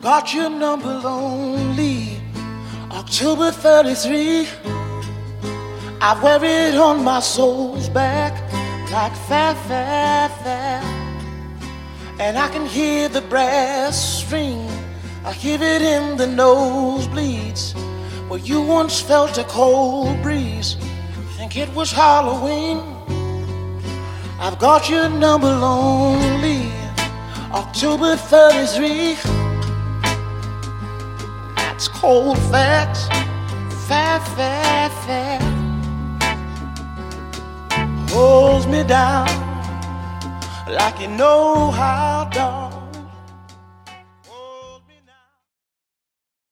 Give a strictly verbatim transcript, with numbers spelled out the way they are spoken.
got your number lonely. October thirty-three, I wear it on my soul's back like fat, fat, fat. And I can hear the brass ring, I hear it in the nosebleeds, where you once felt a cold breeze. Think it was Halloween. I've got your number lonely. October thirty-three, that's cold facts, fat, fat, fat. Holds me down like you know how, dog.